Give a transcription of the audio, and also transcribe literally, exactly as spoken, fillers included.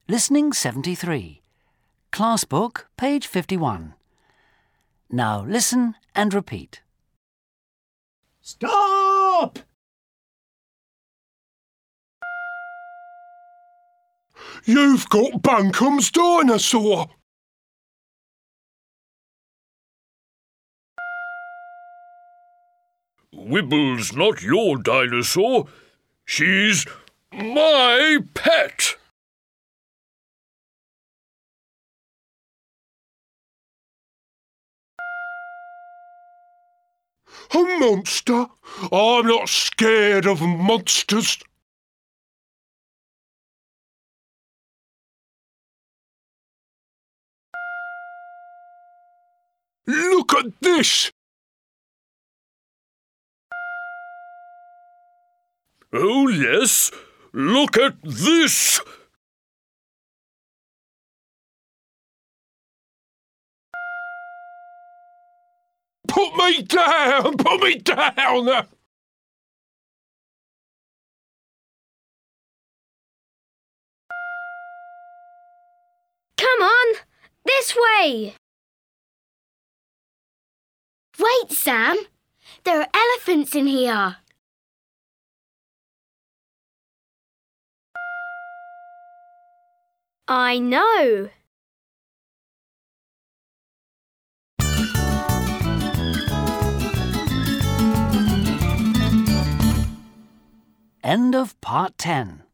Listening seventy-three. Class book, page fifty-one. Now listen and repeat. Stop! You've got Bunkum's dinosaur. Wibble's not your dinosaur. She's my pet. A monster? I'm not scared of monsters. Look at this! Oh, yes. Look at this. Put me down! Put me down! Come on, this way. Wait, Sam. There are elephants in here. I know. End of part ten.